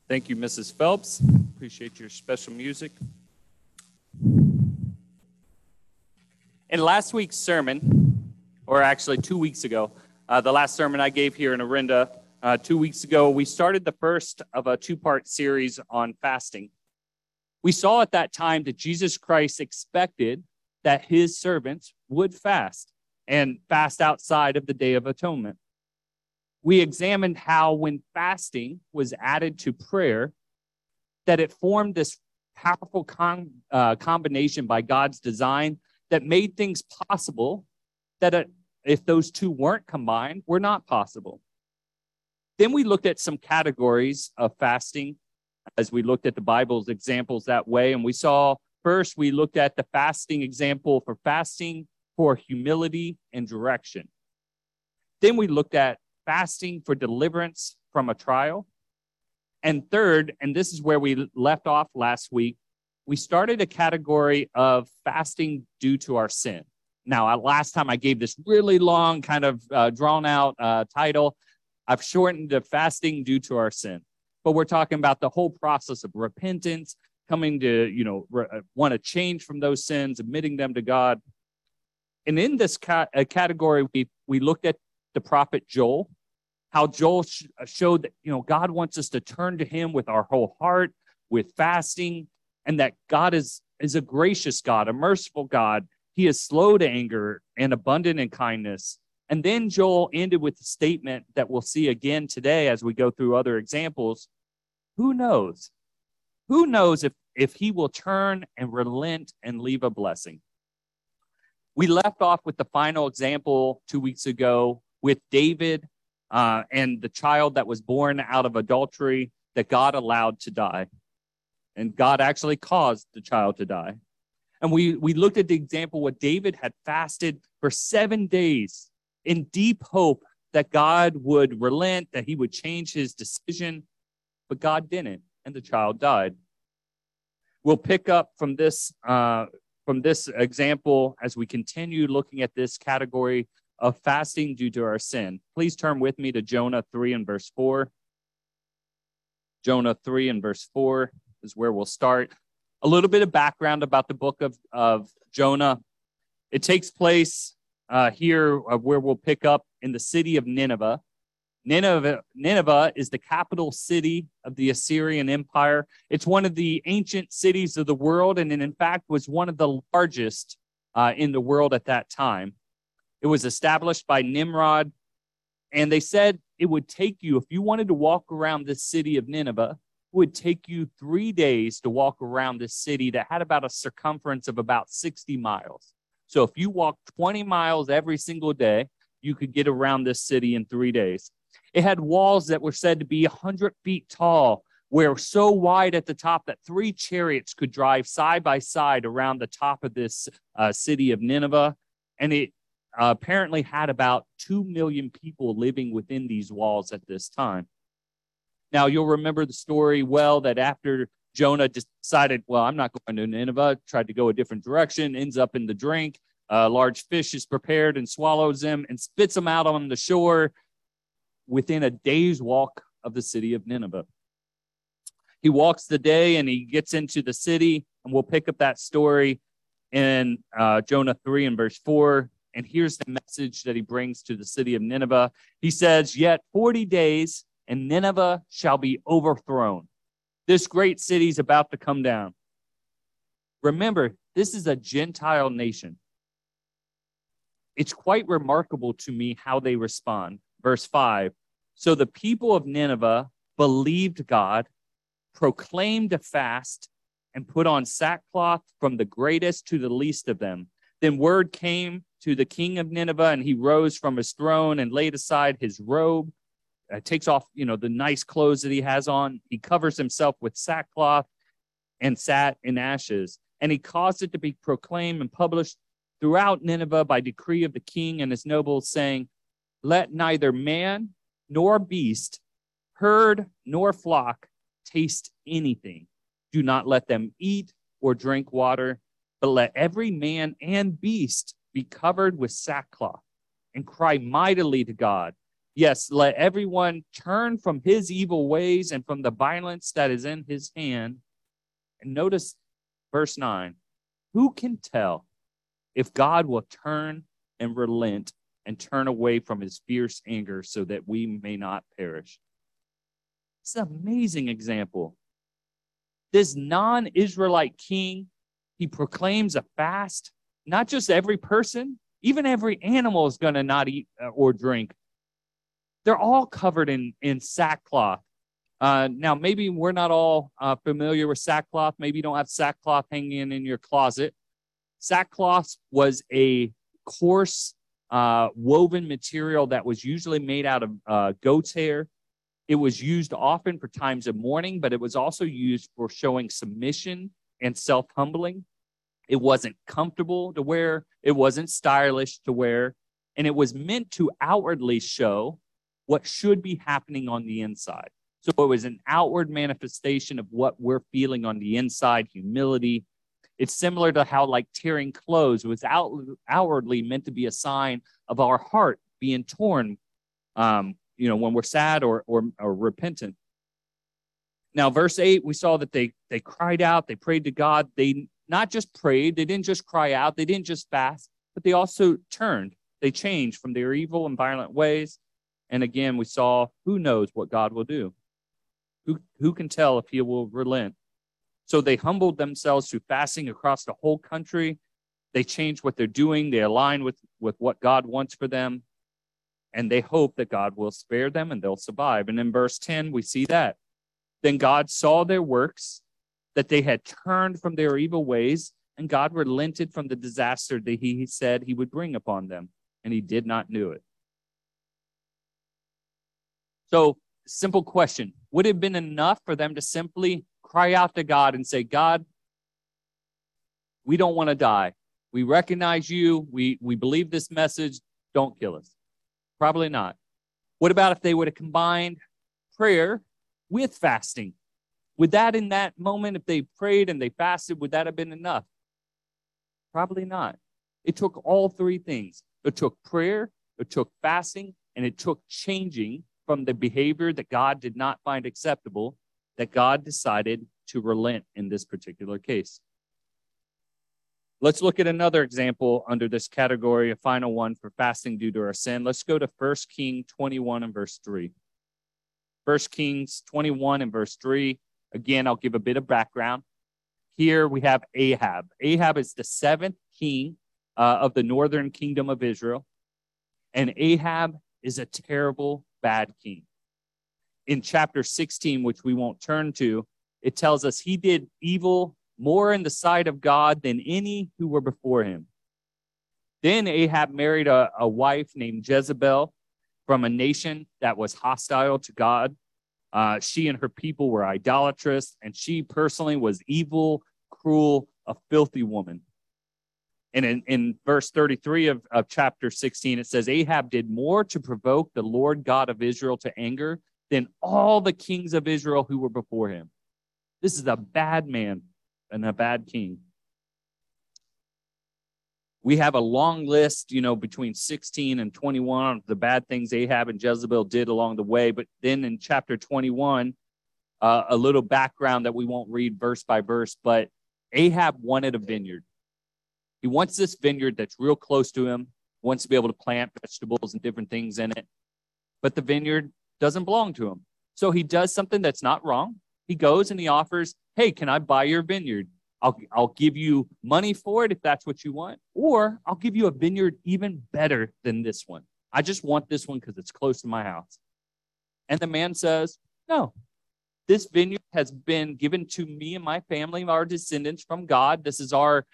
Thank you, Mrs. Phelps. Appreciate your special music. In last week's sermon, or actually 2 weeks ago, the last sermon I gave here in Orinda 2 weeks ago, we started the first of a two-part series on fasting. We saw at that time that Jesus Christ expected that his servants would fast and fast outside of the Day of Atonement. We examined how when fasting was added to prayer, that it formed this powerful combination by God's design that made things possible that if those two weren't combined, were not possible. Then we looked at some categories of fasting as we looked at the Bible's examples that way. And we saw first, we looked at the fasting example for fasting for humility and direction. Then we looked at fasting for deliverance from a trial. And third, and this is where we left off last week, we started a category of fasting due to our sin. Now, last time I gave this really long, kind of drawn-out title. I've shortened to fasting due to our sin. But we're talking about the whole process of repentance, coming to, want to change from those sins, admitting them to God. And in this category, we looked at the prophet Joel, how Joel showed that, God wants us to turn to him with our whole heart, with fasting, and that God is a gracious God, a merciful God. He is slow to anger and abundant in kindness. And then Joel ended with the statement that we'll see again today as we go through other examples. Who knows? Who knows if he will turn and relent and leave a blessing? We left off with the final example 2 weeks ago with David and the child that was born out of adultery that God allowed to die. And God actually caused the child to die. And we looked at the example where David had fasted for 7 days in deep hope that God would relent, that he would change his decision, but God didn't, and the child died. We'll pick up from this example as we continue looking at this category of fasting due to our sin. Please turn with me to Jonah 3 and verse 4. Jonah 3 and verse 4 is where we'll start. A little bit of background about the book of Jonah. It takes place here where we'll pick up in the city of Nineveh. Nineveh is the capital city of the Assyrian Empire. It's one of the ancient cities of the world, and in fact was one of the largest in the world at that time. It was established by Nimrod, and they said it would take you, if you wanted to walk around this city of Nineveh, it would take you 3 days to walk around this city that had about a circumference of about 60 miles. So if you walked 20 miles every single day, you could get around this city in 3 days. It had walls that were said to be 100 feet tall, were so wide at the top that 3 chariots could drive side by side around the top of this city of Nineveh. And it apparently had about 2 million people living within these walls at this time. Now, you'll remember the story well that after Jonah decided, well, I'm not going to Nineveh, tried to go a different direction, ends up in the drink. A large fish is prepared and swallows him and spits him out on the shore within a day's walk of the city of Nineveh. He walks the day and he gets into the city, and we'll pick up that story in Jonah 3 and verse 4. And here's the message that he brings to the city of Nineveh. He says, "Yet 40 days, and Nineveh shall be overthrown. This great city is about to come down." Remember, this is a Gentile nation. It's quite remarkable to me how they respond. Verse 5, "So the people of Nineveh believed God, proclaimed a fast, and put on sackcloth from the greatest to the least of them. Then word came to the king of Nineveh, and he rose from his throne and laid aside his robe, takes off, the nice clothes that he has on. He covers himself with sackcloth and sat in ashes. And he caused it to be proclaimed and published throughout Nineveh by decree of the king and his nobles, saying, let neither man nor beast, herd nor flock taste anything. Do not let them eat or drink water, but let every man and beast be covered with sackcloth and cry mightily to God. Yes, let everyone turn from his evil ways and from the violence that is in his hand. And notice verse 9. Who can tell if God will turn and relent and turn away from his fierce anger so that we may not perish? It's an amazing example. This non-Israelite king, he proclaims a fast. Not just every person, even every animal is going to not eat or drink. They're all covered in sackcloth. Now, maybe we're not all familiar with sackcloth. Maybe you don't have sackcloth hanging in your closet. Sackcloth was a coarse woven material that was usually made out of goat's hair. It was used often for times of mourning, but it was also used for showing submission and self-humbling. It wasn't comfortable to wear. It wasn't stylish to wear. And it was meant to outwardly show what should be happening on the inside. So it was an outward manifestation of what we're feeling on the inside, humility. It's similar to how like tearing clothes was outwardly meant to be a sign of our heart being torn, when we're sad or repentant. Now, verse 8, we saw that they cried out, they prayed to God. They not just prayed, they didn't just cry out, they didn't just fast, but they also turned. They changed from their evil and violent ways. And again, we saw, who knows what God will do? Who can tell if he will relent? So they humbled themselves through fasting across the whole country. They changed what they're doing. They align with what God wants for them. And they hope that God will spare them and they'll survive. And in verse 10, we see that. Then God saw their works, that they had turned from their evil ways, and God relented from the disaster that he said he would bring upon them. And he did not do it. So, simple question. Would it have been enough for them to simply cry out to God and say, God, we don't want to die. We recognize you. We believe this message. Don't kill us. Probably not. What about if they would have combined prayer with fasting? Would that in that moment, if they prayed and they fasted, would that have been enough? Probably not. It took all three things. It took prayer, it took fasting, and it took changing from the behavior that God did not find acceptable, that God decided to relent in this particular case. Let's look at another example under this category, a final one for fasting due to our sin. Let's go to 1 Kings 21 and verse 3. 1 Kings 21 and verse 3. Again, I'll give a bit of background. Here we have Ahab. Ahab is the seventh king of the northern kingdom of Israel. And Ahab is a terrible, bad king. In chapter 16, which we won't turn to, it tells us he did evil more in the sight of God than any who were before him. Then Ahab married a wife named Jezebel from a nation that was hostile to God. She and her people were idolatrous, and she personally was evil, cruel, a filthy woman. And in verse 33 of chapter 16, it says, Ahab did more to provoke the Lord God of Israel to anger than all the kings of Israel who were before him. This is a bad man and a bad king. We have a long list, between 16 and 21 of the bad things Ahab and Jezebel did along the way. But then in chapter 21, a little background that we won't read verse by verse, but Ahab wanted a vineyard. He wants this vineyard that's real close to him, wants to be able to plant vegetables and different things in it. But the vineyard doesn't belong to him. So he does something that's not wrong. He goes and he offers, hey, can I buy your vineyard? I'll give you money for it if that's what you want, or I'll give you a vineyard even better than this one. I just want this one because it's close to my house. And the man says, no, this vineyard has been given to me and my family, our descendants from God. This is our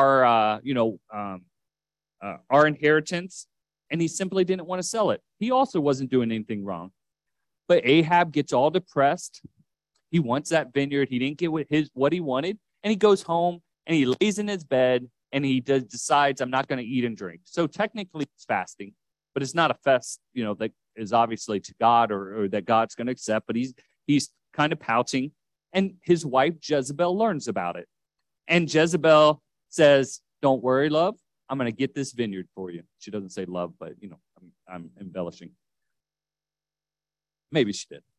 inheritance. And he simply didn't want to sell it. He also wasn't doing anything wrong. But Ahab gets all depressed. He wants that vineyard. He didn't get what he wanted. And he goes home and he lays in his bed and he decides, I'm not going to eat and drink. So technically it's fasting, but it's not a fast, that is obviously to God or that God's going to accept. But he's kind of pouting. And his wife Jezebel learns about it. And Jezebel says, don't worry, love. I'm going to get this vineyard for you. She doesn't say love, but, I'm embellishing. Maybe she did.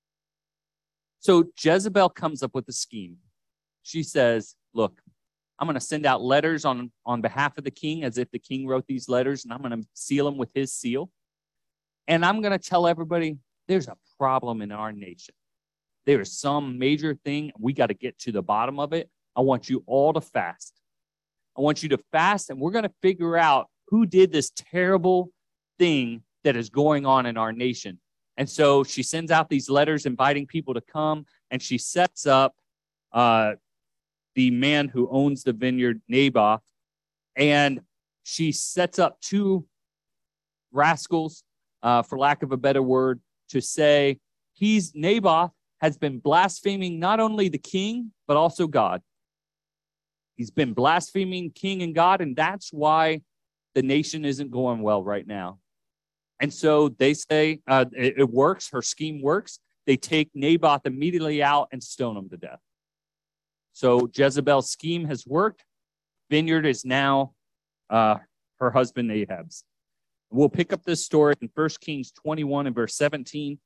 So Jezebel comes up with a scheme. She says, look, I'm going to send out letters on behalf of the king as if the king wrote these letters, and I'm going to seal them with his seal. And I'm going to tell everybody there's a problem in our nation. There is some major thing. We got to get to the bottom of it. I want you all to fast. I want you to fast, and we're going to figure out who did this terrible thing that is going on in our nation. And so she sends out these letters inviting people to come, and she sets up the man who owns the vineyard, Naboth, and she sets up two rascals, for lack of a better word, to say Naboth has been blaspheming not only the king, but also God. He's been blaspheming king and God, and that's why the nation isn't going well right now. And so they say it works. Her scheme works. They take Naboth immediately out and stone him to death. So Jezebel's scheme has worked. Vineyard is now her husband Ahab's. We'll pick up this story in 1 Kings 21 and verse 17.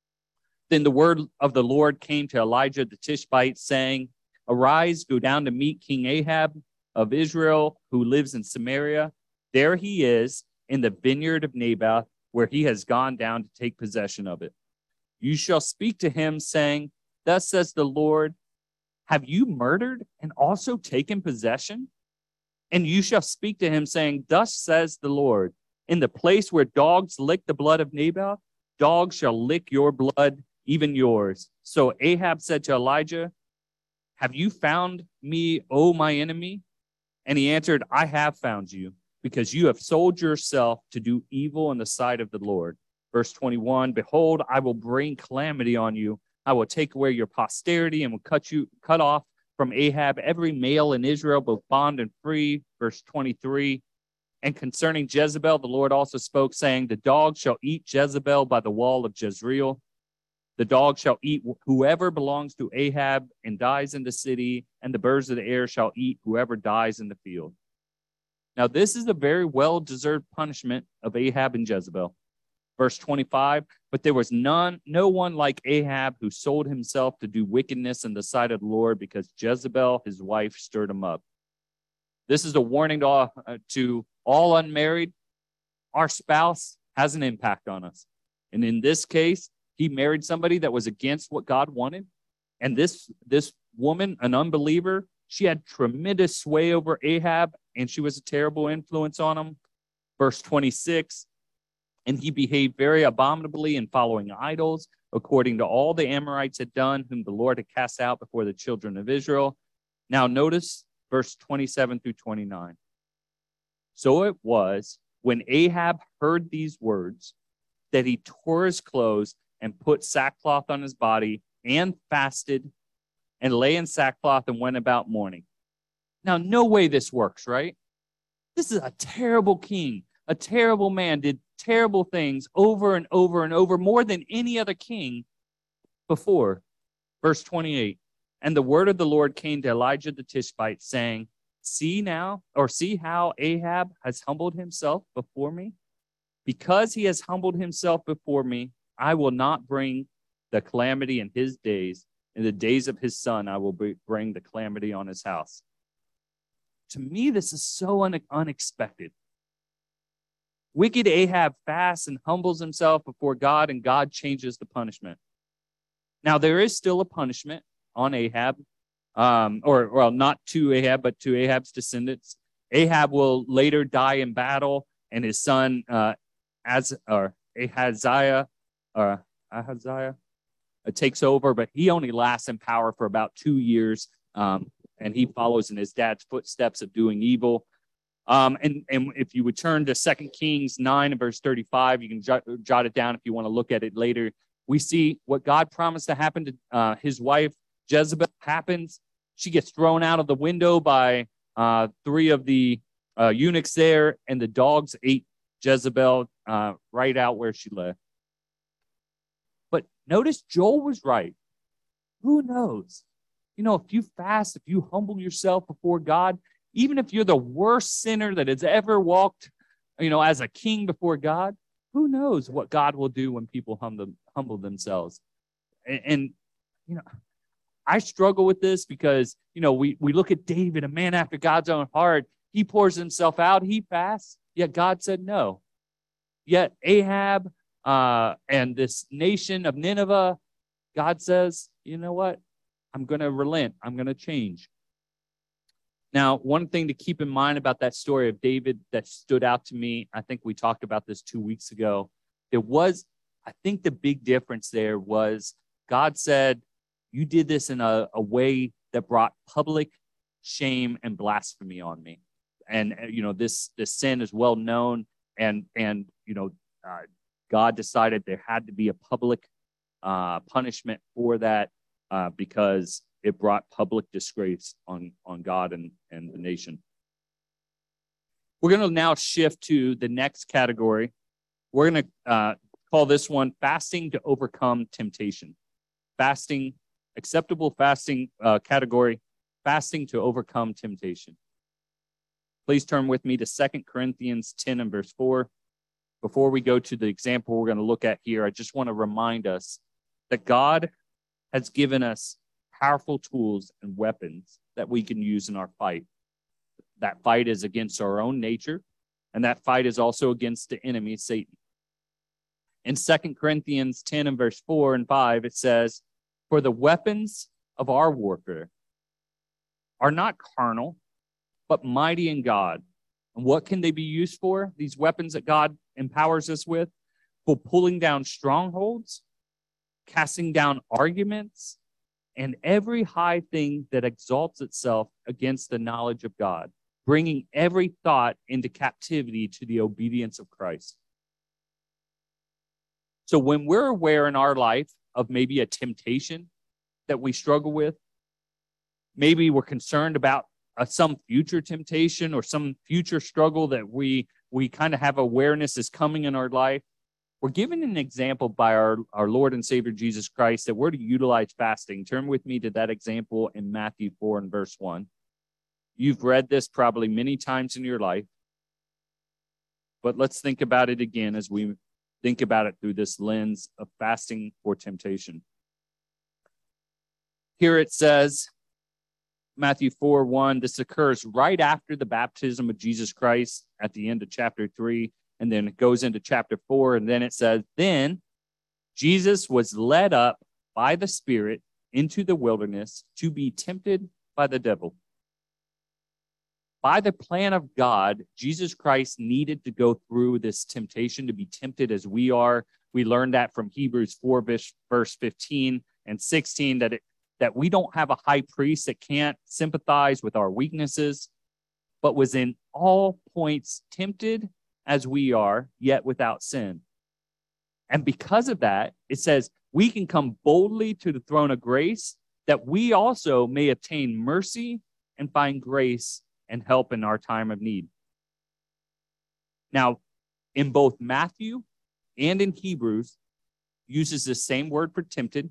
Then the word of the Lord came to Elijah the Tishbite, saying, Arise, go down to meet King Ahab of Israel, who lives in Samaria. There he is in the vineyard of Naboth, where he has gone down to take possession of it. You shall speak to him, saying, Thus says the Lord, have you murdered and also taken possession? And you shall speak to him, saying, Thus says the Lord, in the place where dogs lick the blood of Naboth, dogs shall lick your blood, even yours. So Ahab said to Elijah, Have you found me, O my enemy? And he answered, I have found you, because you have sold yourself to do evil in the sight of the Lord. Verse 21, Behold, I will bring calamity on you. I will take away your posterity and will cut off from Ahab every male in Israel, both bond and free. Verse 23, And concerning Jezebel, the Lord also spoke, saying, The dog shall eat Jezebel by the wall of Jezreel. The dog shall eat whoever belongs to Ahab and dies in the city, and the birds of the air shall eat whoever dies in the field. Now, this is a very well-deserved punishment of Ahab and Jezebel. Verse 25, But there was no one like Ahab who sold himself to do wickedness in the sight of the Lord, because Jezebel, his wife, stirred him up. This is a warning to all unmarried. Our spouse has an impact on us. And in this case, he married somebody that was against what God wanted. And this woman, an unbeliever, she had tremendous sway over Ahab, and she was a terrible influence on him. Verse 26, And he behaved very abominably in following idols, according to all the Amorites had done, whom the Lord had cast out before the children of Israel. Now notice verse 27 through 29. So it was when Ahab heard these words that he tore his clothes and put sackcloth on his body and fasted and lay in sackcloth and went about mourning. Now, no way this works, right? This is a terrible king, a terrible man, did terrible things over and over and over, more than any other king before. Verse 28, And the word of the Lord came to Elijah the Tishbite, saying, See how Ahab has humbled himself before me? Because he has humbled himself before me, I will not bring the calamity in his days. In the days of his son, I will bring the calamity on his house. To me, this is so unexpected. Wicked Ahab fasts and humbles himself before God, and God changes the punishment. Now, there is still a punishment on Ahab, or not to Ahab, but to Ahab's descendants. Ahab will later die in battle, and his son Ahaziah takes over, but he only lasts in power for about 2 years, and he follows in his dad's footsteps of doing evil. And if you would turn to 2 Kings 9 and verse 35, you can jot it down if you want to look at it later. We see what God promised to happen to his wife Jezebel happens. She gets thrown out of the window by 3 of the eunuchs there, and the dogs ate Jezebel right out where she lay. But notice Joel was right. Who knows? You know, if you fast, if you humble yourself before God, even if you're the worst sinner that has ever walked, as a king before God, who knows what God will do when people humble themselves. And I struggle with this because, we look at David, a man after God's own heart. He pours himself out. He fasts. Yet God said no. Yet Ahab and this nation of Nineveh, God says, you know what? I'm going to relent. I'm going to change. Now, one thing to keep in mind about that story of David that stood out to me, I think we talked about this 2 weeks ago. I think the big difference there was God said, you did this in a way that brought public shame and blasphemy on me. And, this sin is well known. And God decided there had to be a public punishment for that because it brought public disgrace on God and the nation. We're going to now shift to the next category. We're going to call this one fasting to overcome temptation. Fasting, acceptable fasting category, fasting to overcome temptation. Please turn with me to 2 Corinthians 10 and verse 4. Before we go to the example we're going to look at here, I just want to remind us that God has given us powerful tools and weapons that we can use in our fight. That fight is against our own nature, and that fight is also against the enemy, Satan. In 2 Corinthians 10 and verse 4 and 5, it says, "For the weapons of our warfare are not carnal, but mighty in God." And what can they be used for? These weapons that God empowers us with? For pulling down strongholds, casting down arguments, and every high thing that exalts itself against the knowledge of God, bringing every thought into captivity to the obedience of Christ. So when we're aware in our life of maybe a temptation that we struggle with, maybe we're concerned about some future temptation or some future struggle that we kind of have awareness is coming in our life, we're given an example by our Lord and Savior Jesus Christ that we're to utilize fasting. Turn with me to that example in Matthew 4 and verse 1. You've read this probably many times in your life, but let's think about it again as we think about it through this lens of fasting for temptation. Here it says, Matthew 4:1, this occurs right after the baptism of Jesus Christ at the end of chapter 3, and then it goes into chapter 4, and then it says, "Then Jesus was led up by the Spirit into the wilderness to be tempted by the devil." By the plan of God, Jesus Christ needed to go through this temptation to be tempted as we are. We learned that from Hebrews 4, verse 15 and 16, that we don't have a high priest that can't sympathize with our weaknesses, but was in all points tempted as we are, yet without sin. And because of that, it says we can come boldly to the throne of grace that we also may obtain mercy and find grace and help in our time of need. Now, in both Matthew and in Hebrews, uses the same word for tempted.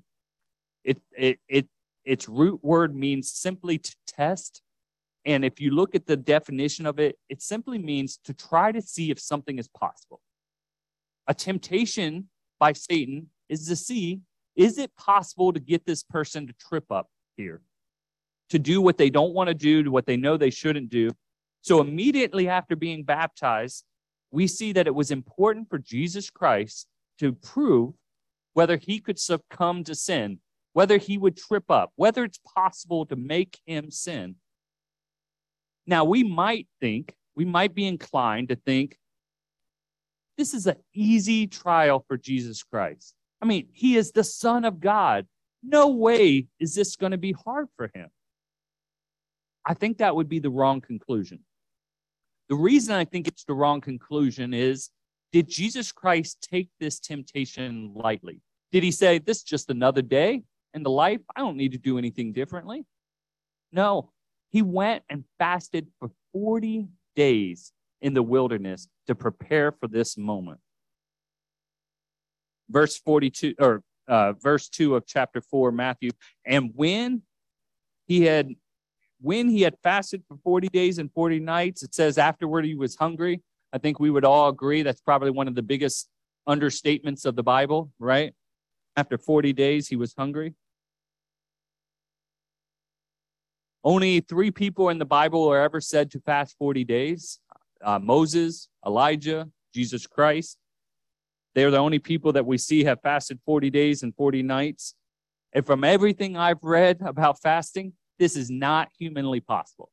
Its root word means simply to test. And if you look at the definition of it, it simply means to try to see if something is possible. A temptation by Satan is to see, is it possible to get this person to trip up here? To do what they don't want to do, to what they know they shouldn't do. So immediately after being baptized, we see that it was important for Jesus Christ to prove whether he could succumb to sin, whether he would trip up, whether it's possible to make him sin. Now, we might be inclined to think, this is an easy trial for Jesus Christ. I mean, he is the Son of God. No way is this going to be hard for him. I think that would be the wrong conclusion. The reason I think it's the wrong conclusion is, did Jesus Christ take this temptation lightly? Did he say, this is just another day in the life? I don't need to do anything differently. No, he went and fasted for 40 days in the wilderness to prepare for this moment. Verse 42, or verse 2 of chapter 4, Matthew, and when he had fasted for 40 days and 40 nights, it says afterward he was hungry. I think we would all agree that's probably one of the biggest understatements of the Bible, right? After 40 days, he was hungry. Only 3 people in the Bible are ever said to fast 40 days. Moses, Elijah, Jesus Christ. They're the only people that we see have fasted 40 days and 40 nights. And from everything I've read about fasting, this is not humanly possible.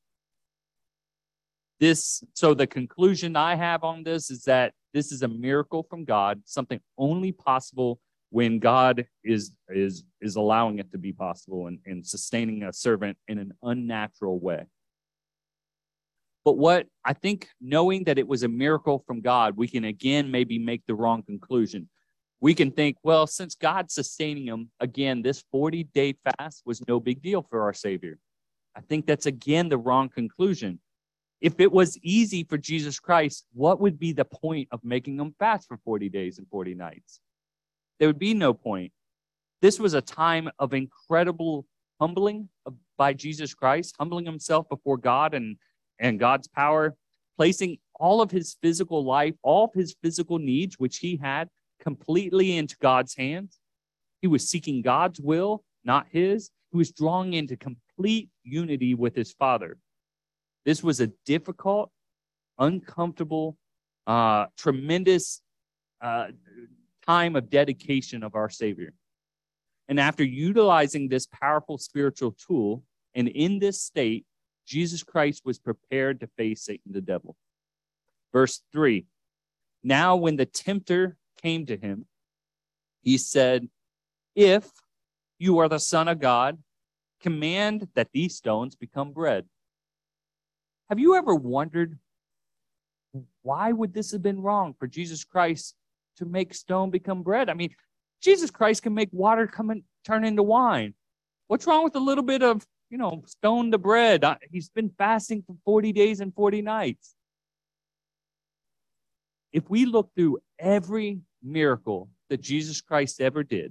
So the conclusion I have on this is that this is a miracle from God, something only possible when God is allowing it to be possible and sustaining a servant in an unnatural way. But what I think, knowing that it was a miracle from God, we can again maybe make the wrong conclusion. We can think, well, since God's sustaining him, again, this 40-day fast was no big deal for our Savior. I think that's again the wrong conclusion. If it was easy for Jesus Christ, what would be the point of making him fast for 40 days and 40 nights? There would be no point. This was a time of incredible humbling by Jesus Christ, humbling himself before God and God's power, placing all of his physical life, all of his physical needs, which he had, completely into God's hands. He was seeking God's will, not his. He was drawing into complete unity with his Father. This was a difficult, uncomfortable, tremendous time of dedication of our Savior. And after utilizing this powerful spiritual tool, and in this state, Jesus Christ was prepared to face Satan the devil. Verse 3, now when the tempter came to him, he said, if you are the Son of God, command that these stones become bread. Have you ever wondered, why would this have been wrong for Jesus Christ to make stone become bread? I mean, Jesus Christ can make water turn into wine. What's wrong with a little bit of, stone to bread? He's been fasting for 40 days and 40 nights. If we look through every miracle that Jesus Christ ever did,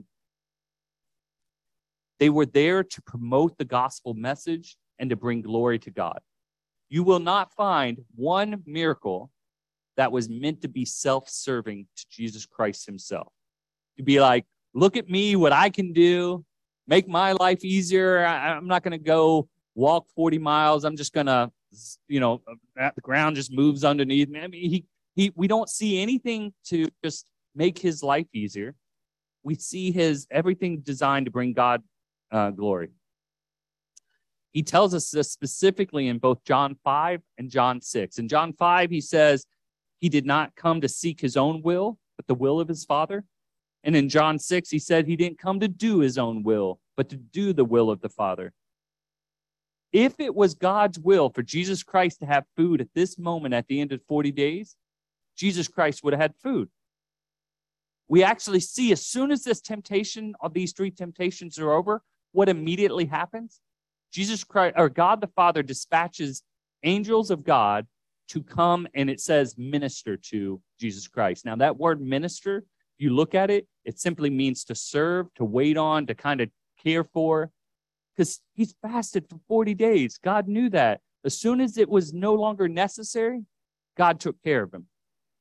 they were there to promote the gospel message and to bring glory to God. You will not find one miracle that was meant to be self-serving to Jesus Christ himself. To be like, look at me, what I can do, make my life easier. I'm not going to go walk 40 miles. I'm just going to, the ground just moves underneath me. I mean, we don't see anything to just make his life easier. We see everything designed to bring God glory. He tells us this specifically in both John 5 and John 6. In John 5, he says he did not come to seek his own will, but the will of his Father. And in John 6, he said he didn't come to do his own will, but to do the will of the Father. If it was God's will for Jesus Christ to have food at this moment at the end of 40 days, Jesus Christ would have had food. We actually see as soon as this temptation of these 3 temptations are over, what immediately happens? Jesus Christ, or God the Father, dispatches angels of God to come, and it says minister to Jesus Christ. Now that word minister, if you look at it, it simply means to serve, to wait on, to kind of care for, because he's fasted for 40 days. God knew that. As soon as it was no longer necessary, God took care of him.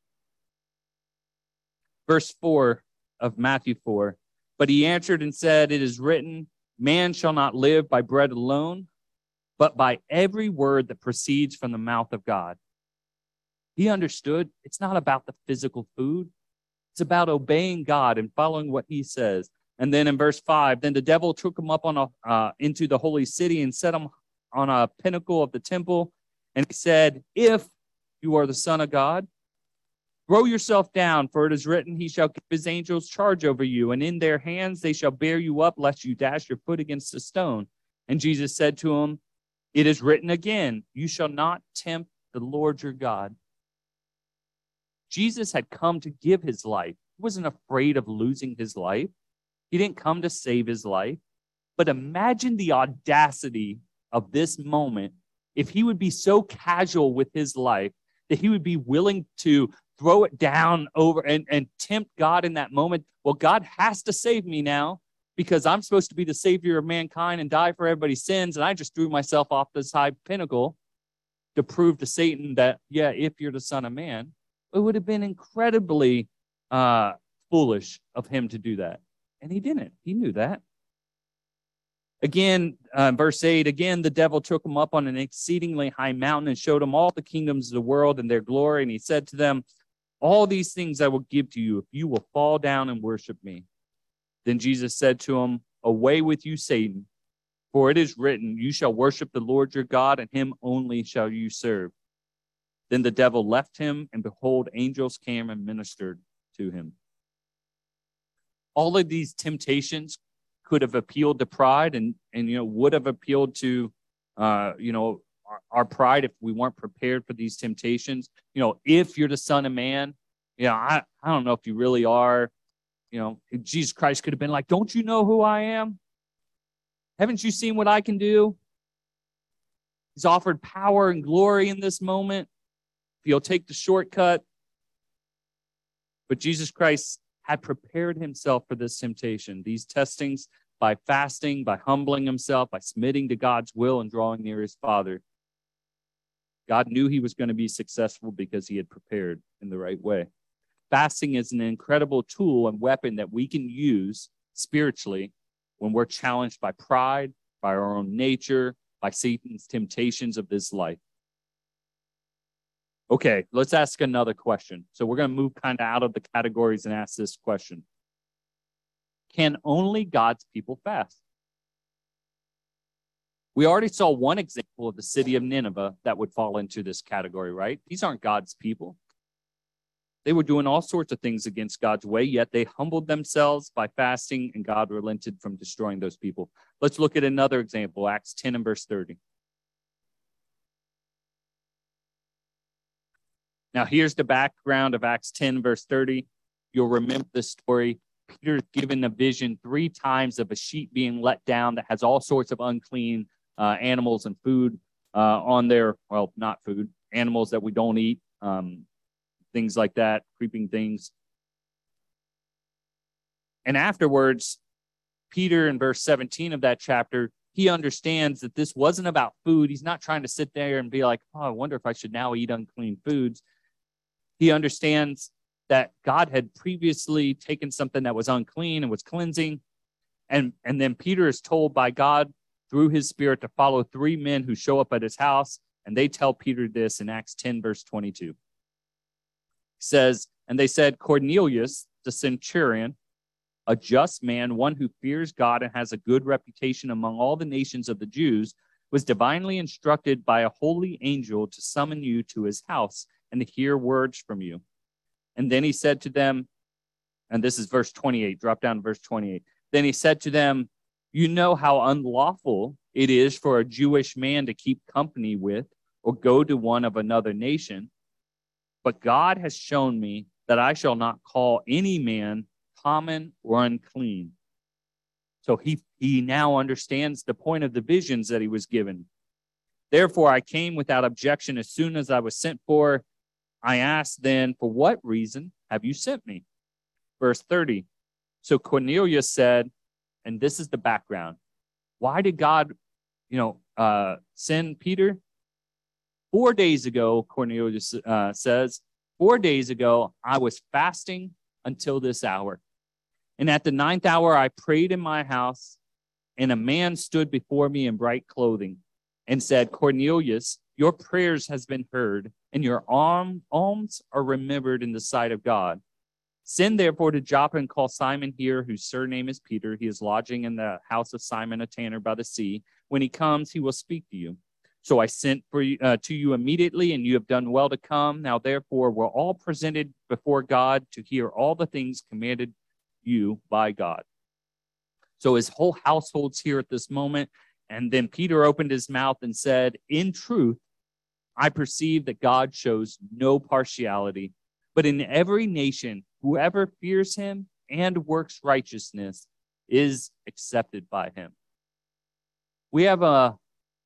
Verse 4 of Matthew 4, but he answered and said, it is written, man shall not live by bread alone, but by every word that proceeds from the mouth of God. He understood it's not about the physical food. It's about obeying God and following what he says. And then in verse 5, then the devil took him up into the holy city and set him on a pinnacle of the temple. And he said, if you are the Son of God, throw yourself down, for it is written, he shall give his angels charge over you, and in their hands they shall bear you up, lest you dash your foot against a stone. And Jesus said to him, it is written again, you shall not tempt the Lord your God. Jesus had come to give his life. He wasn't afraid of losing his life. He didn't come to save his life. But imagine the audacity of this moment if he would be so casual with his life that he would be willing to throw it down over and tempt God in that moment. Well, God has to save me now because I'm supposed to be the savior of mankind and die for everybody's sins. And I just threw myself off this high pinnacle to prove to Satan that, yeah, if you're the Son of Man. It would have been incredibly foolish of him to do that. And he didn't. He knew that. Again, verse 8, again, the devil took him up on an exceedingly high mountain and showed him all the kingdoms of the world and their glory. And he said to them, all these things I will give to you if you will fall down and worship me. Then Jesus said to him, away with you, Satan, for it is written, you shall worship the Lord your God, and him only shall you serve. Then the devil left him, and behold, angels came and ministered to him. All of these temptations could have appealed to pride and would have appealed to our pride if we weren't prepared for these temptations. If you're the Son of Man, I don't know if you really are. Jesus Christ could have been like, don't you know who I am? Haven't you seen what I can do? He's offered power and glory in this moment. If you'll take the shortcut. But Jesus Christ had prepared himself for this temptation, these testings, by fasting, by humbling himself, by submitting to God's will and drawing near his Father. God knew he was going to be successful because he had prepared in the right way. Fasting is an incredible tool and weapon that we can use spiritually when we're challenged by pride, by our own nature, by Satan's temptations of this life. Okay, let's ask another question. So we're going to move kind of out of the categories and ask this question. Can only God's people fast? We already saw one example of the city of Nineveh that would fall into this category, right? These aren't God's people. They were doing all sorts of things against God's way, yet they humbled themselves by fasting, and God relented from destroying those people. Let's look at another example, Acts 10 and verse 30. Now, here's the background of Acts 10, verse 30. You'll remember this story. Peter's given a vision 3 times of a sheep being let down that has all sorts of unclean animals and food on there. Well, not food, animals that we don't eat, things like that, creeping things. And afterwards, Peter, in verse 17 of that chapter, he understands that this wasn't about food. He's not trying to sit there and be like, oh, I wonder if I should now eat unclean foods. He understands that God had previously taken something that was unclean and was cleansing. And then Peter is told by God through his Spirit to follow 3 men who show up at his house. And they tell Peter this in Acts 10, verse 22. It says, and they said, Cornelius, the centurion, a just man, one who fears God and has a good reputation among all the nations of the Jews, was divinely instructed by a holy angel to summon you to his house and to hear words from you. And then he said to them, and this is verse 28, drop down to verse 28. Then he said to them, you know how unlawful it is for a Jewish man to keep company with or go to one of another nation. But God has shown me that I shall not call any man common or unclean. So he now understands the point of the visions that he was given. Therefore, I came without objection as soon as I was sent for. I asked then, for what reason have you sent me? Verse 30. So Cornelius said, and this is the background. Why did God, send Peter? 4 days ago, Cornelius says, 4 days ago, I was fasting until this hour. And at the 9th hour, I prayed in my house, and a man stood before me in bright clothing and said, Cornelius, your prayers has been heard, and your alms are remembered in the sight of God. Send therefore to Joppa and call Simon here, whose surname is Peter. He is lodging in the house of Simon, a tanner by the sea. When he comes, he will speak to you. So I sent to you immediately, and you have done well to come. Now, therefore, we're all presented before God to hear all the things commanded you by God. So his whole household's here at this moment. And then Peter opened his mouth and said, in truth, I perceive that God shows no partiality, but in every nation, whoever fears him and works righteousness is accepted by him. We have a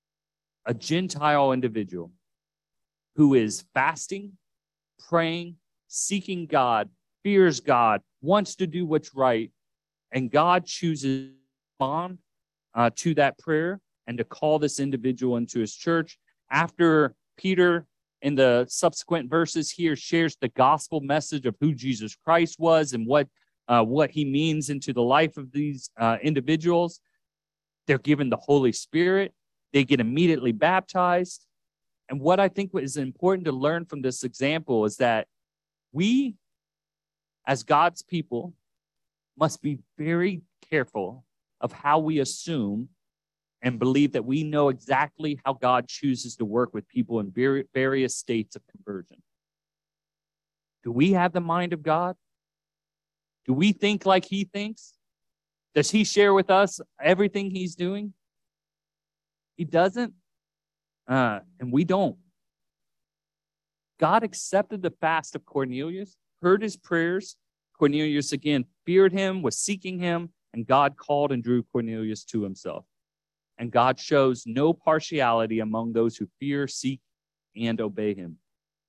Gentile individual who is fasting, praying, seeking God, fears God, wants to do what's right, and God chooses to respond to that prayer and to call this individual into his church. After Peter, in the subsequent verses here, shares the gospel message of who Jesus Christ was and what what he means into the life of these individuals. They're given the Holy Spirit. They get immediately baptized. And what I think is important to learn from this example is that we, as God's people, must be very careful of how we assume and believe that we know exactly how God chooses to work with people in various states of conversion. Do we have the mind of God? Do we think like he thinks? Does he share with us everything he's doing? He doesn't, and we don't. God accepted the fast of Cornelius, heard his prayers. Cornelius again feared him, was seeking him, and God called and drew Cornelius to himself. And God shows no partiality among those who fear, seek, and obey him.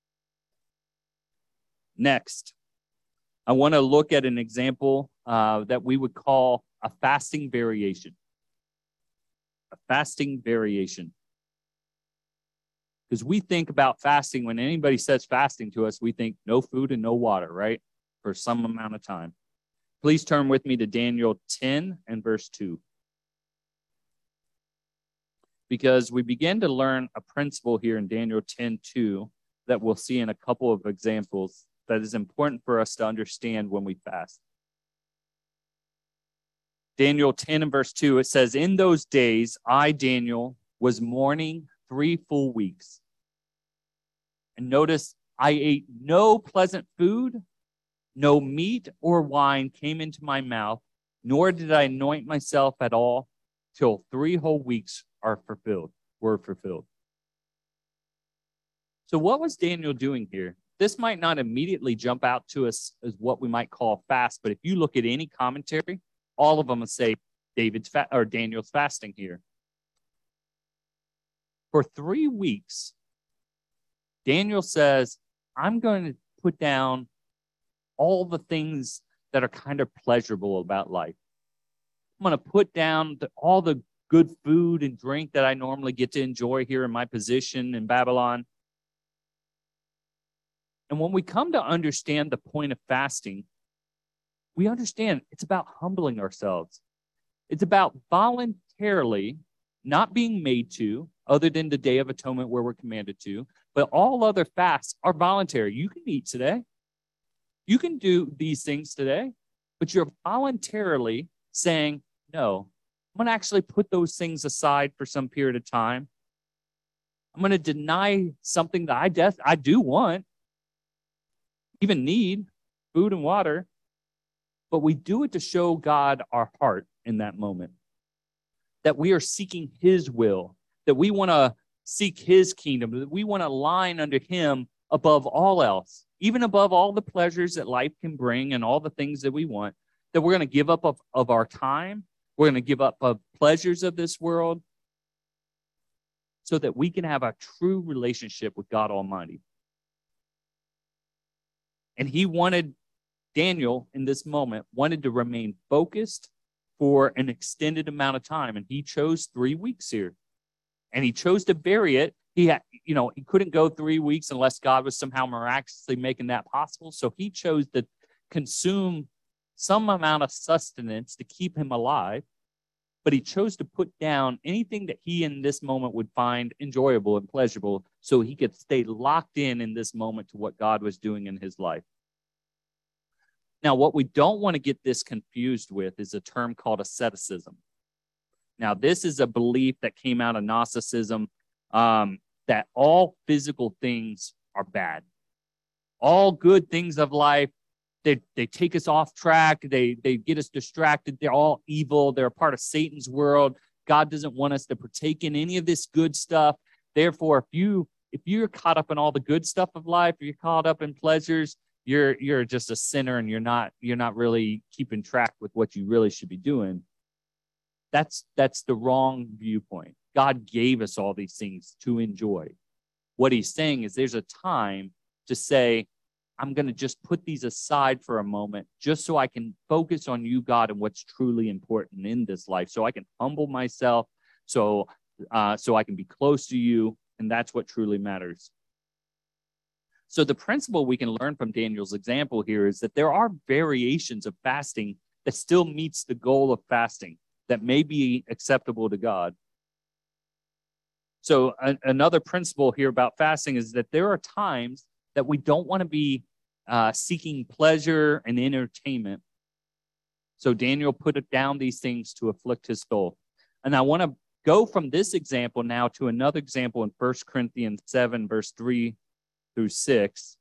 Next, I want to look at an example that we would call a fasting variation. A fasting variation. Because we think about fasting, when anybody says fasting to us, we think no food and no water, right? For some amount of time. Please turn with me to Daniel 10 and verse 2. Because we begin to learn a principle here in Daniel 10:2 that we'll see in a couple of examples that is important for us to understand when we fast. Daniel 10 and verse 2, it says, "In those days, I, Daniel, was mourning 3 full weeks. And notice, I ate no pleasant food, no meat or wine came into my mouth, nor did I anoint myself at all till 3 whole weeks were fulfilled." So what was Daniel doing here? This might not immediately jump out to us as what we might call a fast, but if you look at any commentary, all of them will say Daniel's fasting here. For 3 weeks, Daniel says, I'm going to put down all the things that are kind of pleasurable about life. I'm going to put down all the good food and drink that I normally get to enjoy here in my position in Babylon. And when we come to understand the point of fasting, we understand it's about humbling ourselves. It's about voluntarily not being made to, other than the Day of Atonement where we're commanded to, but all other fasts are voluntary. You can eat today. You can do these things today, but you're voluntarily saying, no, I'm going to actually put those things aside for some period of time. I'm going to deny something that I do want, even need, food and water, but we do it to show God our heart in that moment, that we are seeking his will, that we want to seek his kingdom, that we want to align under him above all else, even above all the pleasures that life can bring and all the things that we want, that we're going to give up of our time, we're going to give up of pleasures of this world so that we can have a true relationship with God Almighty. And he wanted, Daniel in this moment, wanted to remain focused for an extended amount of time. And he chose 3 weeks here. And he chose to vary it. He couldn't go 3 weeks unless God was somehow miraculously making that possible. So he chose to consume some amount of sustenance to keep him alive. But he chose to put down anything that he in this moment would find enjoyable and pleasurable so he could stay locked in this moment to what God was doing in his life. Now, what we don't want to get this confused with is a term called asceticism. Now, this is a belief that came out of Gnosticism, that all physical things are bad. All good things of life, they take us off track. They get us distracted. They're all evil. They're a part of Satan's world. God doesn't want us to partake in any of this good stuff. Therefore, if you're caught up in all the good stuff of life, if you're caught up in pleasures, you're just a sinner and you're not really keeping track with what you really should be doing. That's the wrong viewpoint. God gave us all these things to enjoy. What he's saying is there's a time to say, I'm going to just put these aside for a moment just so I can focus on you, God, and what's truly important in this life, so I can humble myself, so I can be close to you, and that's what truly matters. So the principle we can learn from Daniel's example here is that there are variations of fasting that still meets the goal of fasting that may be acceptable to God. So another principle here about fasting is that there are times that we don't want to be seeking pleasure and entertainment. So Daniel put down these things to afflict his soul. And I want to go from this example now to another example in 1 Corinthians 7, verse 3 through 6.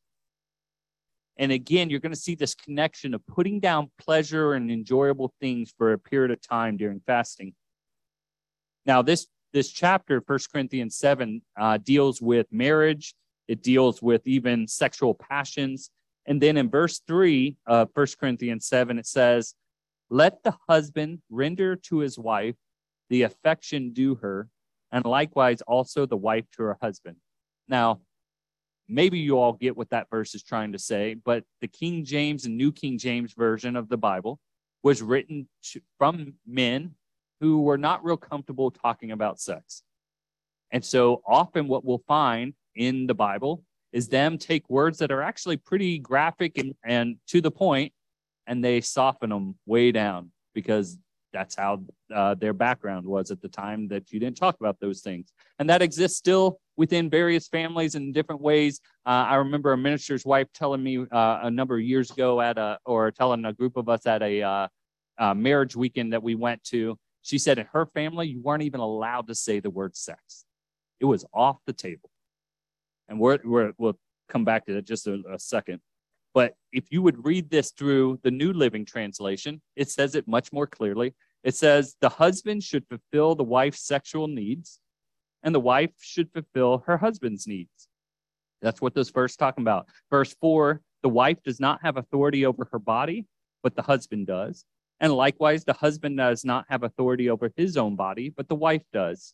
And again, you're going to see this connection of putting down pleasure and enjoyable things for a period of time during fasting. Now, this chapter, 1 Corinthians 7, deals with marriage. It deals with even sexual passions. And then in verse 3 of 1 Corinthians 7, it says, "Let the husband render to his wife the affection due her, and likewise also the wife to her husband." Now, maybe you all get what that verse is trying to say, but the King James and New King James version of the Bible was written from men who were not real comfortable talking about sex. And so often what we'll find in the Bible is them take words that are actually pretty graphic and to the point, and they soften them way down because that's how their background was at the time, that you didn't talk about those things. And that exists still within various families in different ways. I remember a minister's wife telling me a number of years ago telling a group of us at a marriage weekend that we went to, she said in her family, you weren't even allowed to say the word sex. It was off the table. And we'll come back to that just a second. But if you would read this through the New Living Translation, it says it much more clearly. It says the husband should fulfill the wife's sexual needs, and the wife should fulfill her husband's needs. That's what this verse is talking about. Verse 4, the wife does not have authority over her body, but the husband does. And likewise, the husband does not have authority over his own body, but the wife does.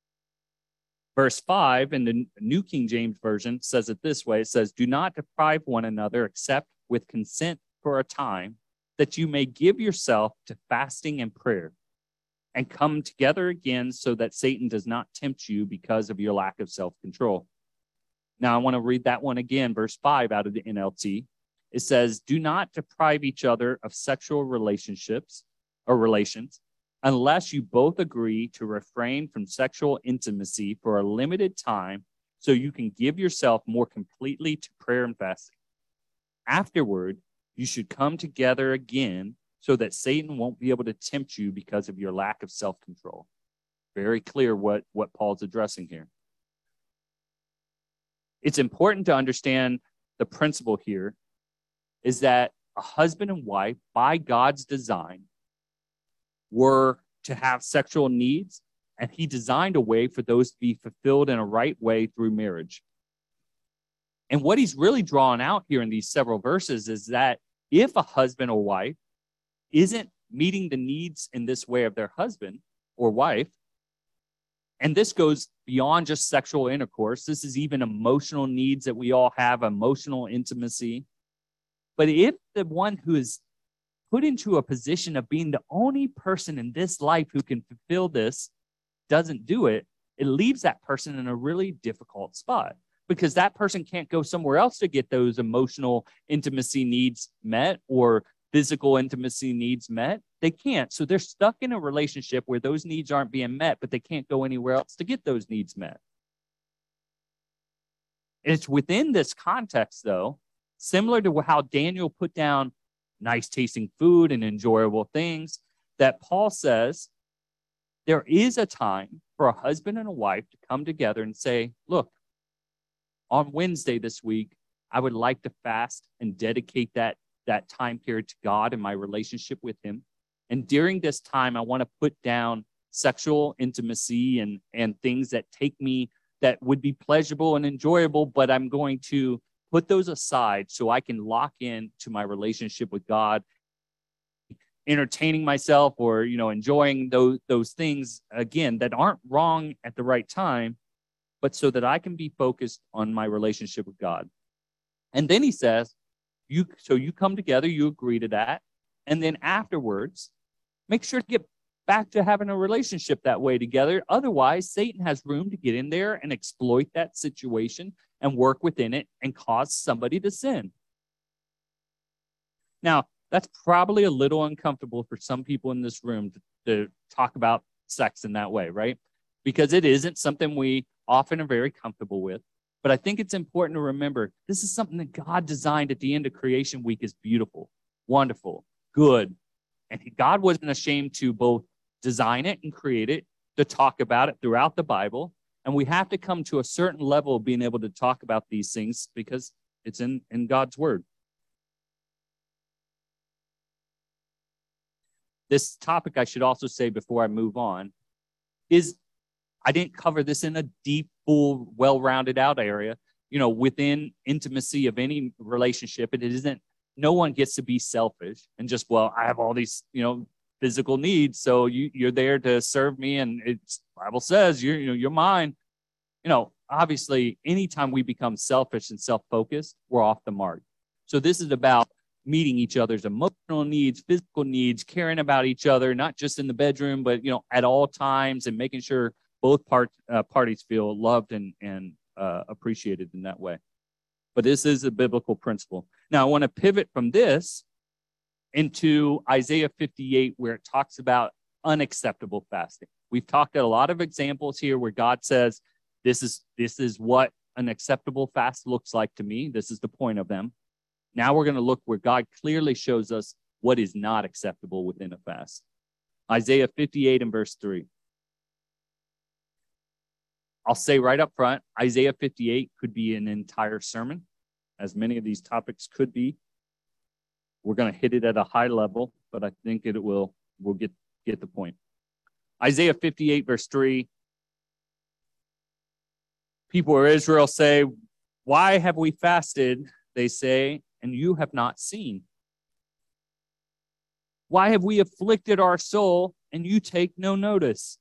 Verse 5 in the New King James Version says it this way. It says, "Do not deprive one another except with consent for a time, that you may give yourself to fasting and prayer, and come together again so that Satan does not tempt you because of your lack of self-control." Now, I want to read that one again, verse 5 out of the NLT. It says, "Do not deprive each other of sexual relationships or relations, unless you both agree to refrain from sexual intimacy for a limited time so you can give yourself more completely to prayer and fasting. Afterward, you should come together again so that Satan won't be able to tempt you because of your lack of self-control." Very clear what Paul's addressing here. It's important to understand the principle here is that a husband and wife, by God's design, were to have sexual needs, and he designed a way for those to be fulfilled in a right way through marriage. And what he's really drawing out here in these several verses is that if a husband or wife isn't meeting the needs in this way of their husband or wife, and this goes beyond just sexual intercourse, this is even emotional needs that we all have, emotional intimacy. But if the one who is put into a position of being the only person in this life who can fulfill this doesn't do it, it leaves that person in a really difficult spot, because that person can't go somewhere else to get those emotional intimacy needs met or physical intimacy needs met. They can't. So they're stuck in a relationship where those needs aren't being met, but they can't go anywhere else to get those needs met. And it's within this context, though, similar to how Daniel put down nice tasting food and enjoyable things, that Paul says there is a time for a husband and a wife to come together and say, look, on Wednesday this week, I would like to fast and dedicate that time period to God and my relationship with him. And during this time, I want to put down sexual intimacy and things that that would be pleasurable and enjoyable, but I'm going to put those aside so I can lock in to my relationship with God, entertaining myself or, enjoying those things, again, that aren't wrong at the right time, but so that I can be focused on my relationship with God. And then he says, you come together, you agree to that, and then afterwards, make sure to get back to having a relationship that way together. Otherwise, Satan has room to get in there and exploit that situation and work within it and cause somebody to sin. Now, that's probably a little uncomfortable for some people in this room to talk about sex in that way, right? Because it isn't something we often are very comfortable with. But I think it's important to remember this is something that God designed at the end of creation week is beautiful, wonderful, good. And God wasn't ashamed to both design it and create it, to talk about it throughout the Bible. And we have to come to a certain level of being able to talk about these things because it's in God's word. This topic, I should also say before I move on, is I didn't cover this in a deep, full, well-rounded out area. You know, within intimacy of any relationship, it isn't, no one gets to be selfish and just, well, I have all these, physical needs, so you're there to serve me, and it's Bible says you're mine. Obviously, anytime we become selfish and self-focused, we're off the mark. So this is about meeting each other's emotional needs, physical needs, caring about each other, not just in the bedroom, but at all times, and making sure both parties feel loved and appreciated in that way. But this is a biblical principle. Now, I want to pivot from this into Isaiah 58, where it talks about unacceptable fasting. We've talked at a lot of examples here where God says, this is what an acceptable fast looks like to me. This is the point of them. Now we're going to look where God clearly shows us what is not acceptable within a fast. Isaiah 58 and verse 3. I'll say right up front, Isaiah 58 could be an entire sermon, as many of these topics could be. We're going to hit it at a high level, but I think we'll get the point. Isaiah 58 verse 3. People of Israel say, why have we fasted, they say, and you have not seen? Why have we afflicted our soul, and you take no notice?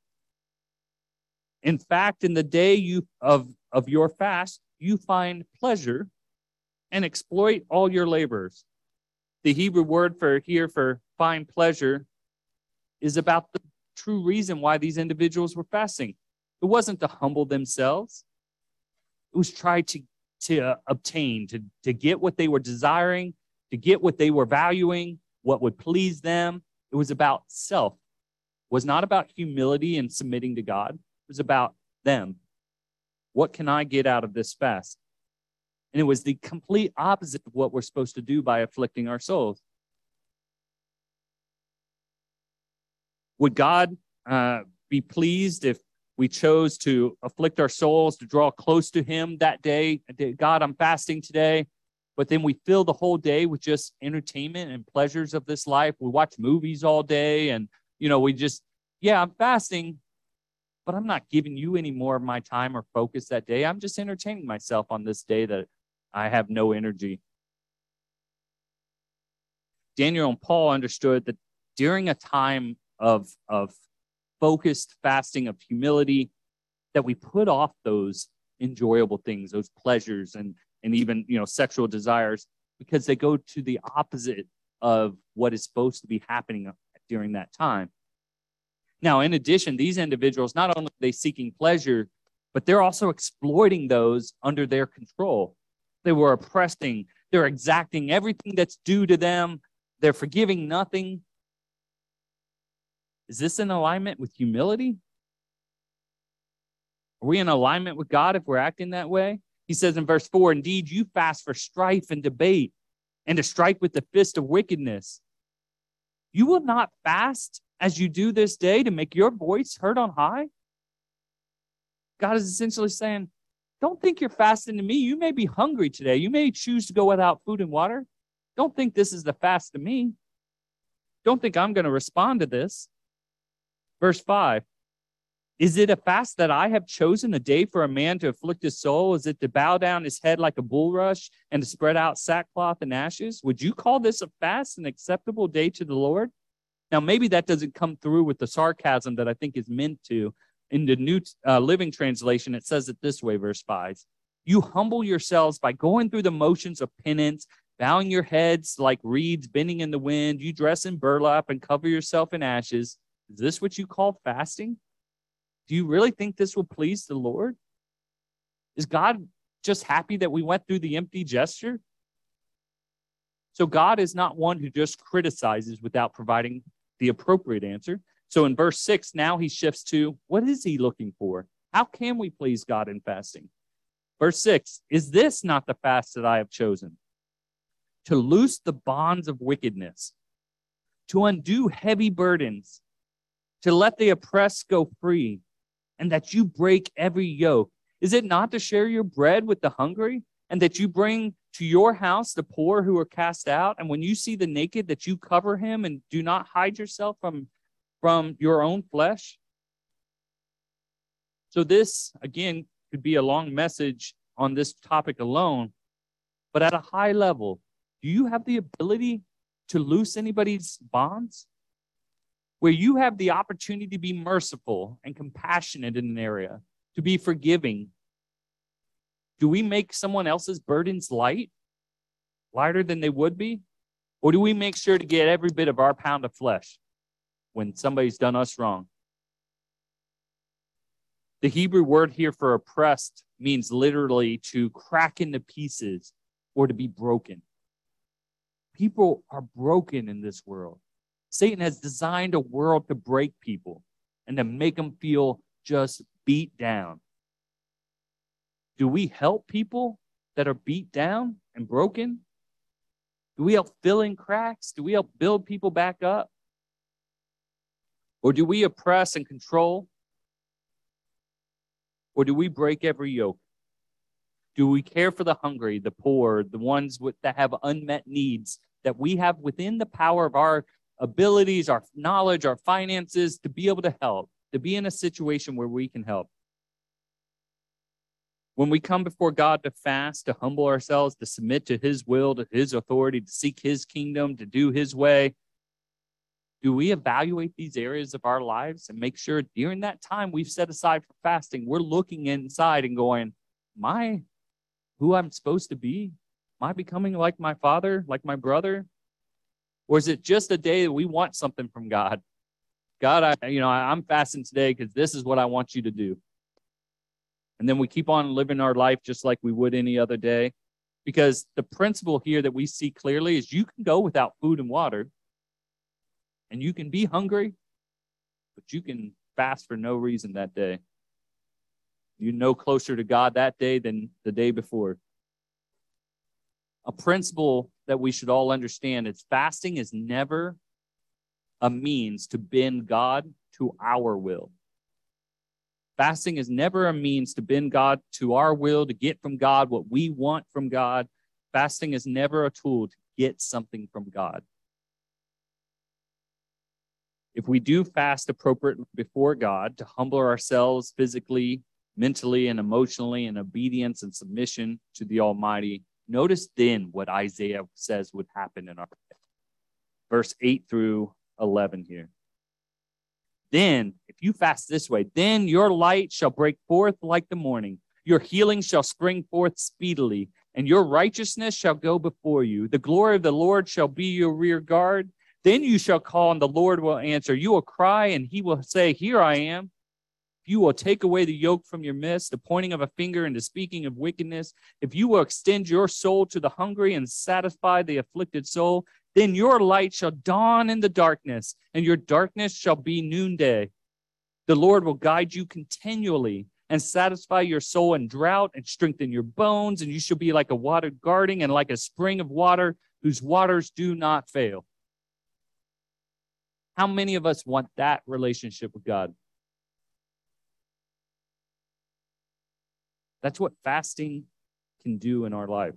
In fact, in the day of your fast, you find pleasure and exploit all your labors. The Hebrew word for find pleasure is about the true reason why these individuals were fasting. It wasn't to humble themselves. It was try to obtain, to get what they were desiring, to get what they were valuing, what would please them. It was about self. It was not about humility and submitting to God. It was about them. What can I get out of this fast? And it was the complete opposite of what we're supposed to do by afflicting our souls. Would God be pleased if we chose to afflict our souls, to draw close to him that day? God, I'm fasting today. But then we fill the whole day with just entertainment and pleasures of this life. We watch movies all day and, I'm fasting, but I'm not giving you any more of my time or focus that day. I'm just entertaining myself on this day that I have no energy. Daniel and Paul understood that during a time of focused fasting, of humility, that we put off those enjoyable things, those pleasures and even, sexual desires, because they go to the opposite of what is supposed to be happening during that time. Now, in addition, these individuals, not only are they seeking pleasure, but they're also exploiting those under their control. They were oppressing, they're exacting everything that's due to them, they're forgiving nothing. Is this in alignment with humility? Are we in alignment with God if we're acting that way? He says in verse 4, indeed, you fast for strife and debate and to strike with the fist of wickedness. You will not fast as you do this day to make your voice heard on high? God is essentially saying, don't think you're fasting to me. You may be hungry today. You may choose to go without food and water. Don't think this is the fast to me. Don't think I'm going to respond to this. Verse 5, is it a fast that I have chosen, a day for a man to afflict his soul? Is it to bow down his head like a bulrush and to spread out sackcloth and ashes? Would you call this a fast, an acceptable day to the Lord? Now, maybe that doesn't come through with the sarcasm that I think is meant to. In the New Living Translation, it says it this way, verse 5. You humble yourselves by going through the motions of penance, bowing your heads like reeds bending in the wind. You dress in burlap and cover yourself in ashes. Is this what you call fasting? Do you really think this will please the Lord? Is God just happy that we went through the empty gesture? So God is not one who just criticizes without providing the appropriate answer. So in verse 6, now he shifts to, what is he looking for? How can we please God in fasting? Verse 6, is this not the fast that I have chosen? To loose the bonds of wickedness, to undo heavy burdens, to let the oppressed go free, and that you break every yoke. Is it not to share your bread with the hungry, and that you bring to your house the poor who are cast out? And when you see the naked, that you cover him and do not hide yourself from your own flesh? So this, again, could be a long message on this topic alone, but at a high level, do you have the ability to loose anybody's bonds? Where you have the opportunity to be merciful and compassionate in an area, to be forgiving. Do we make someone else's burdens lighter than they would be? Or do we make sure to get every bit of our pound of flesh when somebody's done us wrong? The Hebrew word here for oppressed means literally to crack into pieces or to be broken. People are broken in this world. Satan has designed a world to break people and to make them feel just beat down. Do we help people that are beat down and broken? Do we help fill in cracks? Do we help build people back up? Or do we oppress and control? Or do we break every yoke? Do we care for the hungry, the poor, the ones that have unmet needs that we have within the power of our abilities, our knowledge, our finances to be able to help, to be in a situation where we can help? When we come before God to fast, to humble ourselves, to submit to his will, to his authority, to seek his kingdom, to do his way, do we evaluate these areas of our lives and make sure during that time we've set aside for fasting, we're looking inside and going, am I who I'm supposed to be? Am I becoming like my father, like my brother? Or is it just a day that we want something from God? God, I'm fasting today because this is what I want you to do. And then we keep on living our life just like we would any other day. Because the principle here that we see clearly is you can go without food and water, and you can be hungry, but you can fast for no reason that day. You're no closer to God that day than the day before. A principle that we should all understand is fasting is never a means to bend God to our will. Fasting is never a means to bend God to our will, to get from God what we want from God. Fasting is never a tool to get something from God. If we do fast appropriately before God to humble ourselves physically, mentally, and emotionally in obedience and submission to the Almighty, notice then what Isaiah says would happen in our life. Verse 8 through 11 here. Then, if you fast this way, then your light shall break forth like the morning. Your healing shall spring forth speedily, and your righteousness shall go before you. The glory of the Lord shall be your rear guard. Then you shall call, and the Lord will answer. You will cry, and he will say, here I am. If you will take away the yoke from your midst, the pointing of a finger and the speaking of wickedness, if you will extend your soul to the hungry and satisfy the afflicted soul, then your light shall dawn in the darkness, and your darkness shall be noonday. The Lord will guide you continually and satisfy your soul in drought and strengthen your bones, and you shall be like a watered garden and like a spring of water whose waters do not fail. How many of us want that relationship with God? That's what fasting can do in our life.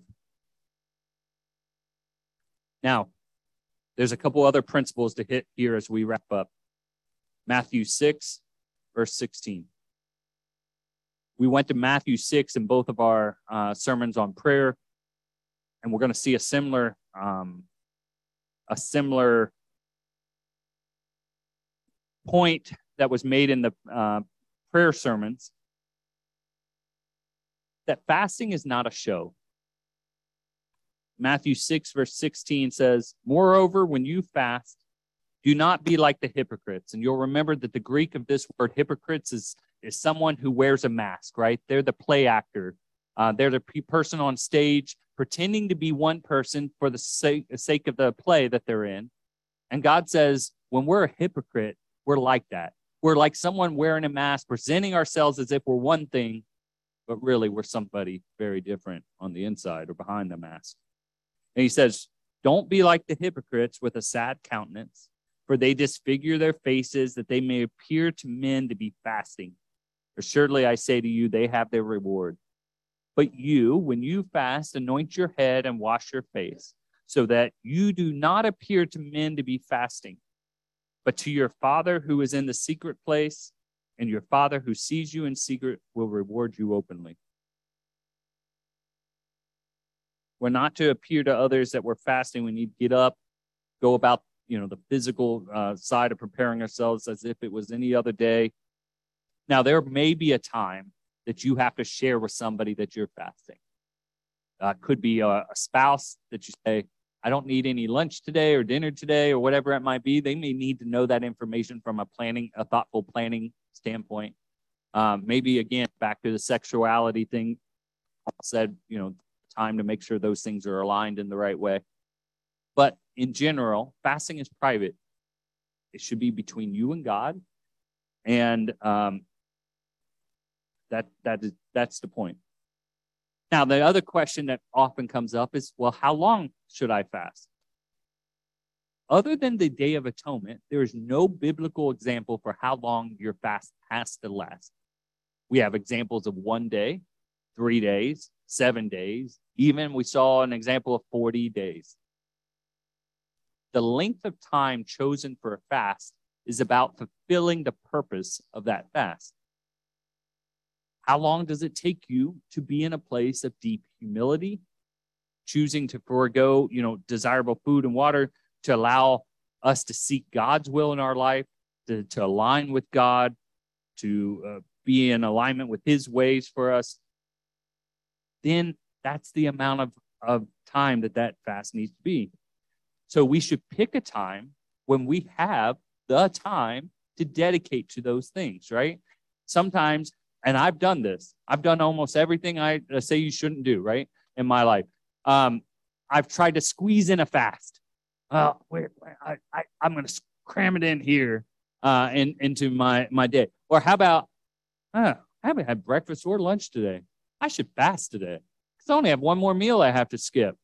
Now, there's a couple other principles to hit here as we wrap up. Matthew 6, verse 16. We went to Matthew 6 in both of our sermons on prayer, and we're going to see a similar point that was made in the prayer sermons, that fasting is not a show. Matthew 6, verse 16 says, moreover, when you fast, do not be like the hypocrites. And you'll remember that the Greek of this word hypocrites is someone who wears a mask, right? They're the play actor They're the person on stage pretending to be one person for the sake of the play that they're in. And God says, when we're a hypocrite, we're like that. We're like someone wearing a mask, presenting ourselves as if we're one thing, but really we're somebody very different on the inside or behind the mask. And he says, don't be like the hypocrites with a sad countenance, for they disfigure their faces that they may appear to men to be fasting. For surely I say to you, they have their reward. But you, when you fast, anoint your head and wash your face, so that you do not appear to men to be fasting, but to your Father who is in the secret place, and your Father who sees you in secret will reward you openly. We're not to appear to others that we're fasting. We need to get up, go about, the physical side of preparing ourselves as if it was any other day. Now, there may be a time that you have to share with somebody that you're fasting. Could be a spouse that you say, I don't need any lunch today or dinner today or whatever it might be. They may need to know that information from a thoughtful planning standpoint. Maybe, again, back to the sexuality thing, Paul said, time to make sure those things are aligned in the right way. But in general, fasting is private. It should be between you and God. And that's the point. Now, the other question that often comes up is, well, how long should I fast? Other than the Day of Atonement, there is no biblical example for how long your fast has to last. We have examples of 1 day, 3 days, 7 days. Even we saw an example of 40 days. The length of time chosen for a fast is about fulfilling the purpose of that fast. How long does it take you to be in a place of deep humility, choosing to forego, desirable food and water to allow us to seek God's will in our life, to align with God, to be in alignment with his ways for us? Then that's the amount of time that fast needs to be. So we should pick a time when we have the time to dedicate to those things, right? Sometimes, and I've done this. I've done almost everything I say you shouldn't do, right, in my life. I've tried to squeeze in a fast. I'm going to cram it in here into my day. Or how about, I haven't had breakfast or lunch today. I should fast today because I only have one more meal I have to skip.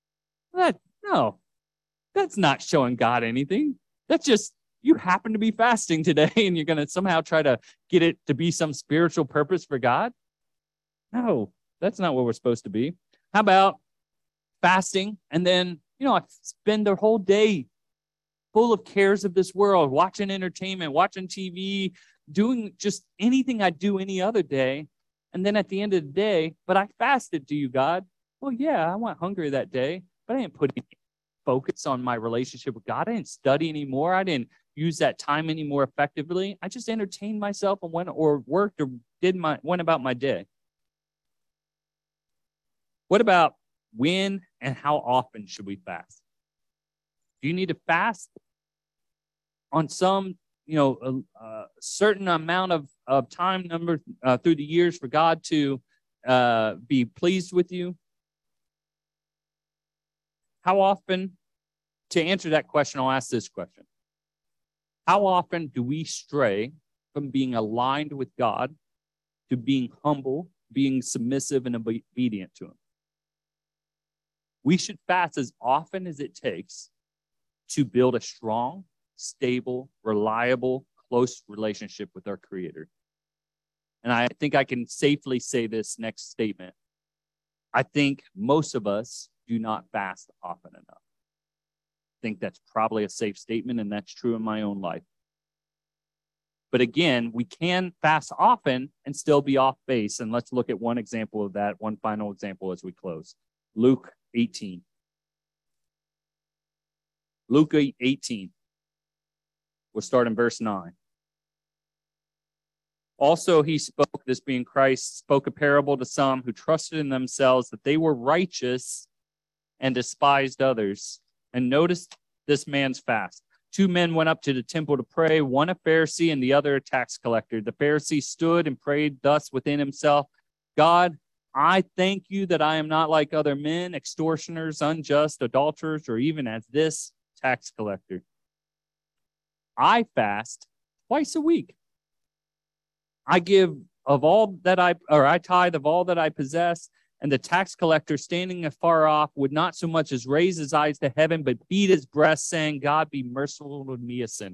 No, that's not showing God anything. That's just, you happen to be fasting today and you're going to somehow try to get it to be some spiritual purpose for God? No, that's not what we're supposed to be. How about fasting and then, I spend the whole day full of cares of this world, watching entertainment, watching TV, doing just anything I do any other day. And then at the end of the day, but I fasted to you, God. Well, yeah, I went hungry that day, but I didn't put any focus on my relationship with God. I didn't study anymore. I didn't use that time any more effectively. I just entertained myself and went about my day. What about when and how often should we fast? Do you need to fast on some, certain amount of time number through the years for God to be pleased with you? How often, to answer that question, I'll ask this question. How often do we stray from being aligned with God to being humble, being submissive and obedient to him? We should fast as often as it takes to build a strong, stable, reliable, close relationship with our Creator. And I think I can safely say this next statement. I think most of us do not fast often enough. I think that's probably a safe statement, and that's true in my own life. But again, we can fast often and still be off base. And let's look at one example of that, one final example as we close. Luke 18. Luke 18. We'll start in verse 9. Also, he spoke, this being Christ, spoke a parable to some who trusted in themselves that they were righteous and despised others. And notice this man's fast. 2 men went up to the temple to pray, one a Pharisee and the other a tax collector. The Pharisee stood and prayed thus within himself, God, I thank you that I am not like other men, extortioners, unjust, adulterers, or even as this tax collector. I fast twice a week. I give of all that I tithe of all that I possess. And the tax collector, standing afar off, would not so much as raise his eyes to heaven, but beat his breast, saying, God, be merciful to me, a sinner.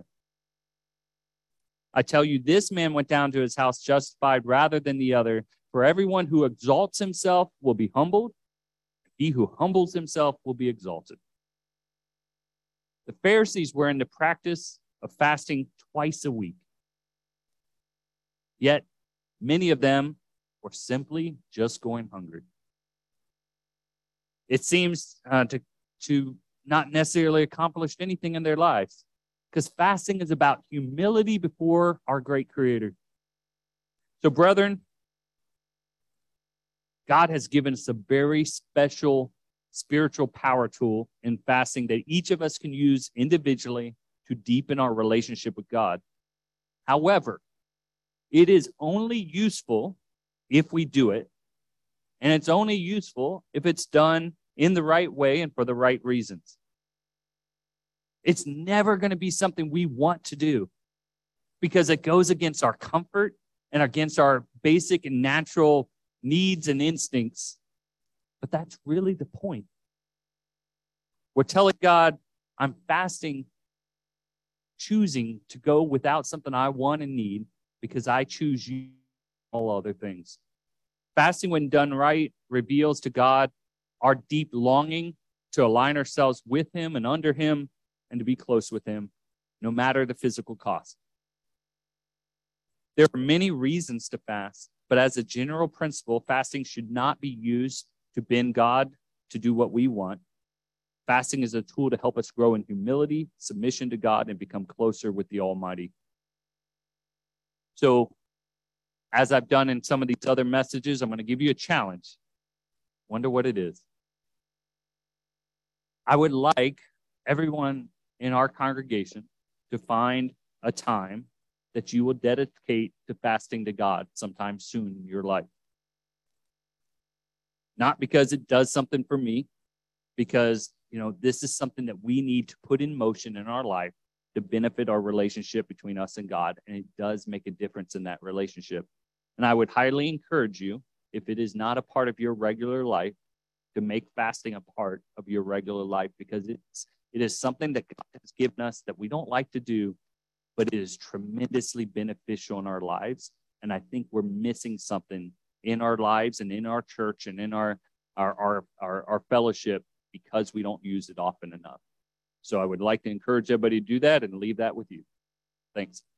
I tell you, this man went down to his house justified rather than the other. For everyone who exalts himself will be humbled. He who humbles himself will be exalted. The Pharisees were in the practice of fasting twice a week. Yet, many of them were simply just going hungry. It seems to not necessarily accomplish anything in their lives, because fasting is about humility before our great Creator. So, brethren, God has given us a very special spiritual power tool in fasting that each of us can use individually to deepen our relationship with God. However, it is only useful if we do it, and it's only useful if it's done in the right way and for the right reasons. It's never going to be something we want to do because it goes against our comfort and against our basic and natural needs and instincts. But that's really the point. We're telling God, I'm fasting, choosing to go without something I want and need because I choose you all other things. Fasting, when done right, reveals to God our deep longing to align ourselves with Him and under Him and to be close with Him, no matter the physical cost. There are many reasons to fast, but as a general principle, fasting should not be used to bend God to do what we want. Fasting is a tool to help us grow in humility, submission to God, and become closer with the Almighty. So, as I've done in some of these other messages, I'm going to give you a challenge. Wonder what it is. I would like everyone in our congregation to find a time that you will dedicate to fasting to God sometime soon in your life. Not because it does something for me, because this is something that we need to put in motion in our life to benefit our relationship between us and God, and it does make a difference in that relationship. And I would highly encourage you, if it is not a part of your regular life, to make fasting a part of your regular life, because it is something that God has given us that we don't like to do, but it is tremendously beneficial in our lives. And I think we're missing something in our lives and in our church and in our fellowship because we don't use it often enough. So I would like to encourage everybody to do that and leave that with you. Thanks.